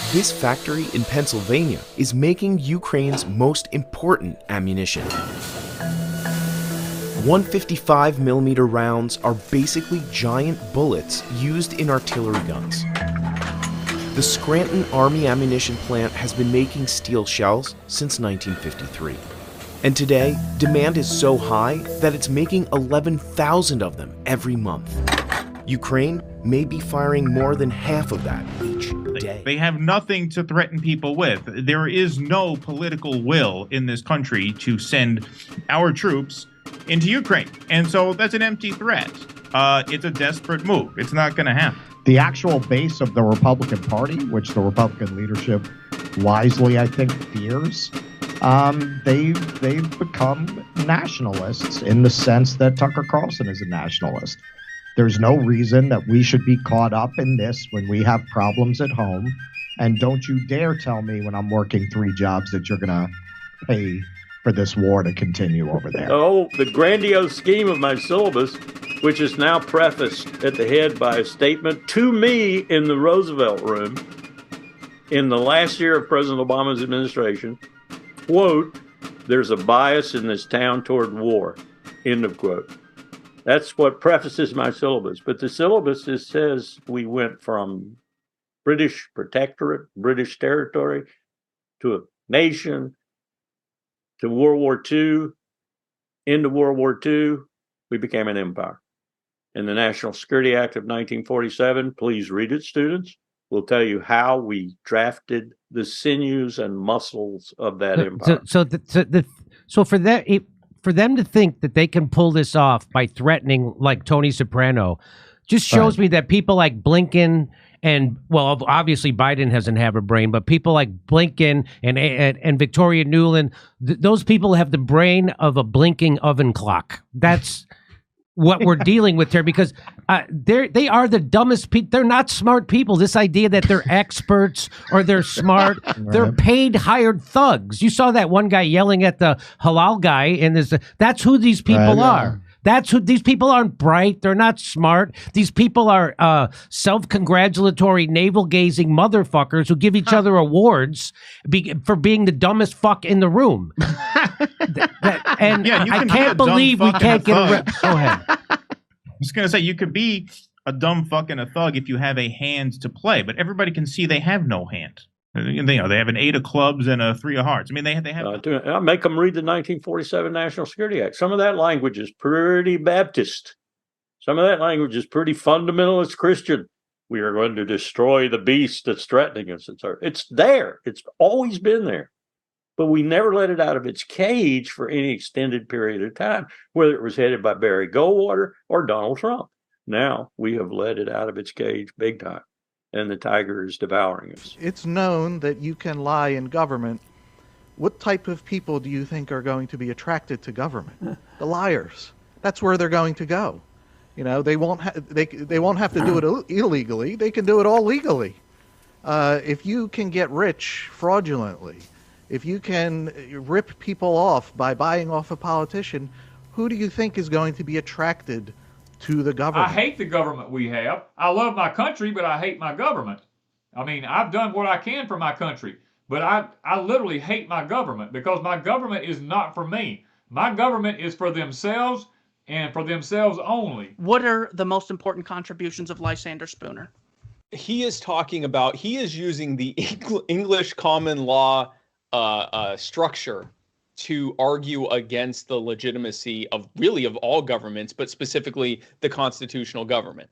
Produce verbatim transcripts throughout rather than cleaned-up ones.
This factory in Pennsylvania is making Ukraine's most important ammunition. one fifty-five millimeter rounds are basically giant bullets used in artillery guns. The Scranton Army Ammunition Plant has been making steel shells since nineteen fifty-three. And today, demand is so high that it's making eleven thousand of them every month. Ukraine may be firing more than half of that each day. They have nothing to threaten people with. There is no political will in this country to send our troops into Ukraine. And so that's an empty threat. Uh, it's a desperate move. It's not going to happen. The actual base of the Republican Party, which the Republican leadership wisely, I think, fears, um, they, they've become nationalists in the sense that Tucker Carlson is a nationalist. There's no reason that we should be caught up in this when we have problems at home. And don't you dare tell me when I'm working three jobs that you're going to pay for this war to continue over there. Oh, the grandiose scheme of my syllabus, which is now prefaced at the head by a statement to me in the Roosevelt room in the last year of President Obama's administration, quote, "There's a bias in this town toward war," end of quote. That's what prefaces my syllabus. But the syllabus is, says we went from British protectorate, British territory, to a nation, to World War Two. Into World War Two, we became an empire. And the National Security Act of nineteen forty-seven, please read it, students, will tell you how we drafted the sinews and muscles of that so, empire. So, so, the, so, the, so for that, it, for them to think that they can pull this off by threatening like Tony Soprano just shows right. me that people like Blinken and, well, obviously Biden doesn't have a brain, but people like Blinken and and, and Victoria Nuland, th- those people have the brain of a blinking oven clock. That's what we're dealing with here, because uh, they're they are the dumbest people. They're not smart people. This idea that they're experts or they're smart, right. They're paid hired thugs. You saw that one guy yelling at the halal guy, and this, that's who these people right, are. Yeah. That's who these people aren't bright. They're not smart. These people are uh, self-congratulatory, navel-gazing motherfuckers who give each other awards be, for being the dumbest fuck in the room. that, that, and yeah, you I can can't be believe we can't get a. Re- Go ahead. I was going to say, you could be a dumb fuck and a thug if you have a hand to play, but everybody can see they have no hand. You know, they have an eight of clubs and a three of hearts. I mean, they they have. Uh, do, I make them read the nineteen forty-seven National Security Act. Some of that language is pretty Baptist. Some of that language is pretty fundamentalist Christian. We are going to destroy the beast that's threatening us. It's, our, it's there. It's always been there. But we never let it out of its cage for any extended period of time, whether it was headed by Barry Goldwater or Donald Trump. Now we have let it out of its cage big time. And the tiger is devouring us. It's known that you can lie in government. What type of people do you think are going to be attracted to government? The liars. That's where they're going to go. You know, they won't ha- they they won't have to do it Ill- illegally. They can do it all legally. Uh, if you can get rich fraudulently, if you can rip people off by buying off a politician, who do you think is going to be attracted to the government? I hate the government we have. I love my country, but I hate my government. I mean, I've done what I can for my country, but I, I literally hate my government because my government is not for me. My government is for themselves and for themselves only. What are the most important contributions of Lysander Spooner? He is talking about, he is using the English common law uh, uh, structure to argue against the legitimacy of really of all governments, but specifically the constitutional government.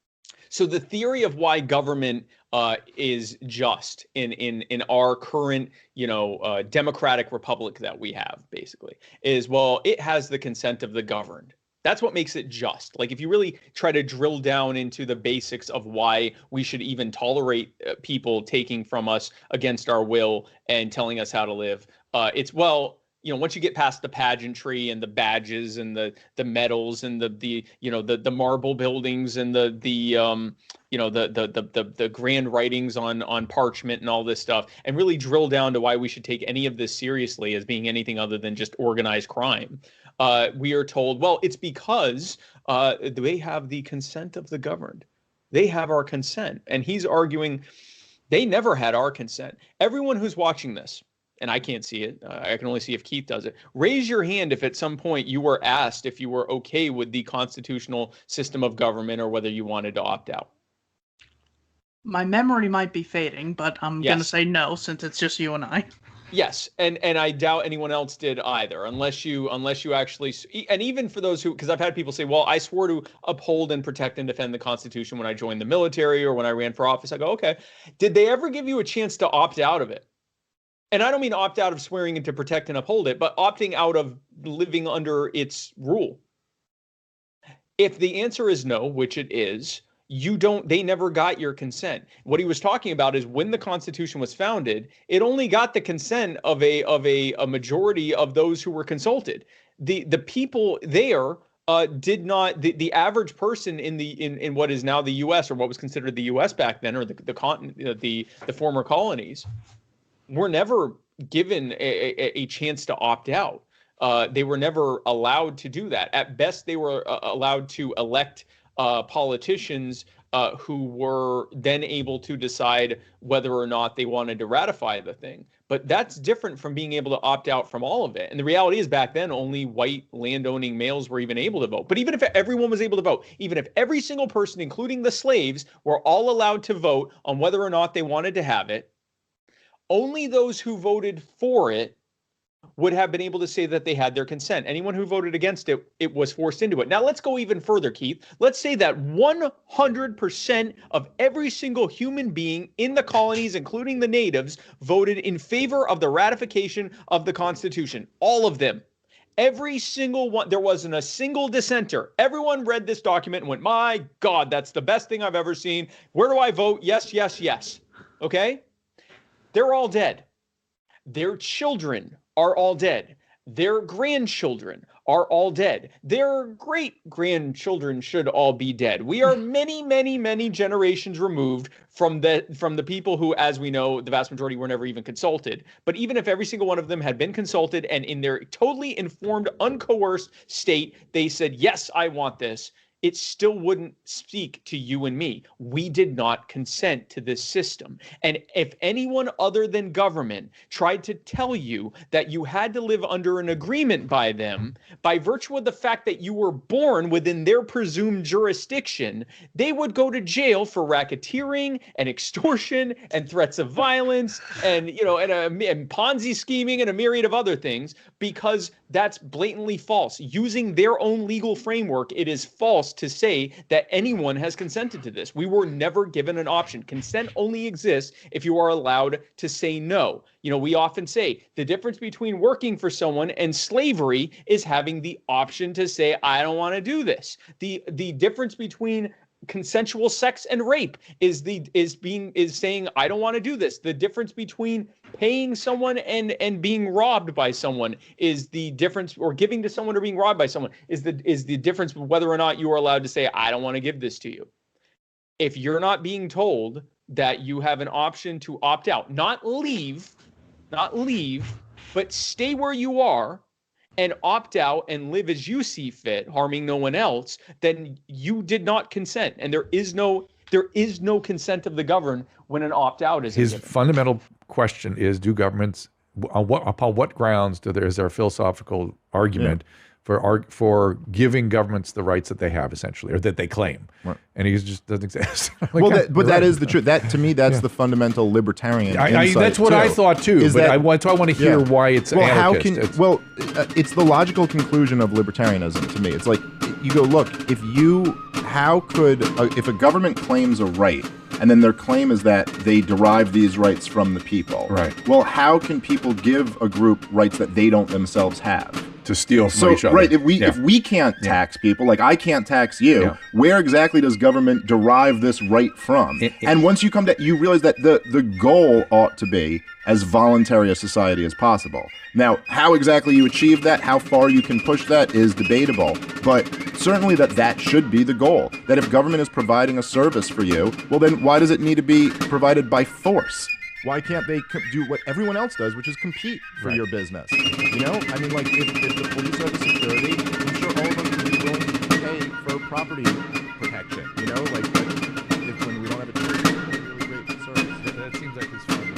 So the theory of why government uh, is just in in in our current, you know, uh, democratic republic that we have, basically, is, well, it has the consent of the governed. That's what makes it just. Like, if you really try to drill down into the basics of why we should even tolerate uh, people taking from us against our will and telling us how to live, uh, it's, well, you know, once you get past the pageantry and the badges and the the medals and the the you know the the marble buildings and the the um you know the the the the, the grand writings on on parchment and all this stuff, and really drill down to why we should take any of this seriously as being anything other than just organized crime, uh, we are told, well, it's because uh, they have the consent of the governed. They have our consent, and he's arguing They never had our consent. Everyone who's watching this, and I can't see it, uh, I can only see if Keith does it. Raise your hand if at some point you were asked if you were okay with the constitutional system of government or whether you wanted to opt out. My memory might be fading, but I'm Yes. going to say no since it's just you and I. Yes, and and I doubt anyone else did either, unless you unless you actually, and even for those who, because I've had people say, well, I swore to uphold and protect and defend the Constitution when I joined the military or when I ran for office. I go, okay, did they ever give you a chance to opt out of it? And I don't mean opt out of swearing in to protect and uphold it, but opting out of living under its rule. If the answer is no, which it is, you don't, they never got your consent. What he was talking about is when the Constitution was founded, it only got the consent of a of a, a majority of those who were consulted. The the people there uh, did not, the, the average person in the in, in what is now the U S or what was considered the U S back then, or the the continent, the the former colonies, were never given a, a, a chance to opt out. Uh, they were never allowed to do that. At best, they were uh, allowed to elect Uh, politicians uh, who were then able to decide whether or not they wanted to ratify the thing. But that's different from being able to opt out from all of it. And the reality is back then, only white landowning males were even able to vote. But even if everyone was able to vote, even if every single person, including the slaves, were all allowed to vote on whether or not they wanted to have it, only those who voted for it would have been able to say that they had their consent. Anyone who voted against it, it was forced into it. Now, let's go even further, Keith. Let's say that one hundred percent of every single human being in the colonies, including the natives, voted in favor of the ratification of the Constitution. All of them. Every single one. There wasn't a single dissenter. Everyone read this document and went, my God, that's the best thing I've ever seen. Where do I vote? Yes, yes, yes. Okay? They're all dead. Their children are all dead. Their grandchildren are all dead. Their great-grandchildren should all be dead. We are many, many, many generations removed from the from the people who, as we know, the vast majority were never even consulted. But even if every single one of them had been consulted and in their totally informed, uncoerced state, they said, yes, I want this, it still wouldn't speak to you and me. We did not consent to this system. And if anyone other than government tried to tell you that you had to live under an agreement by them, by virtue of the fact that you were born within their presumed jurisdiction, they would go to jail for racketeering and extortion and threats of violence and, you know, and, a, and Ponzi scheming and a myriad of other things, because that's blatantly false. Using their own legal framework, it is false to say that anyone has consented to this. We were never given an option. Consent only exists if you are allowed to say no. You know, we often say the difference between working for someone and slavery is having the option to say, I don't want to do this. The the difference between consensual sex and rape is the is being is saying I don't want to do this. The difference between paying someone and and being robbed by someone is the difference, or giving to someone or being robbed by someone is the is the difference whether or not you are allowed to say I don't want to give this to you. If you're not being told that you have an option to opt out, not leave, not leave, but stay where you are and opt out and live as you see fit, harming no one else, then you did not consent. And there is no there is no consent of the governed when an opt-out is His given. fundamental question is, do governments, on what, upon what grounds do there, is there a philosophical argument yeah. for arg, for giving governments the rights that they have, essentially, or that they claim? Right. And he just doesn't exist. like, well, that, but that right. is the truth. That, to me, that's yeah. the fundamental libertarian I, I, insight, That's what too, I thought, too. But that, I, want, I want to hear yeah. why it's well, anarchist. How can, it's, well, uh, it's the logical conclusion of libertarianism to me. It's like, you go, look, if you, how could, uh, if a government claims a right, and then their claim is that they derive these rights from the people. Right. Well, how can people give a group rights that they don't themselves have? To steal from so, each other. Right, if we yeah. if we can't yeah. tax people, like I can't tax you, yeah. where exactly does government derive this right from? It, it, and once you come to, you realize that the, the goal ought to be as voluntary a society as possible. Now, how exactly you achieve that, how far you can push that is debatable, but certainly that that should be the goal. That if government is providing a service for you, well then why does it need to be provided by force? Why can't they co- do what everyone else does, which is compete for right. your business? You know, I mean, like, if, if the police are the security, I'm sure all of us would be willing to pay for property protection, you know? Like, if, when we don't have a choice, it's a really great service. That, that seems like his.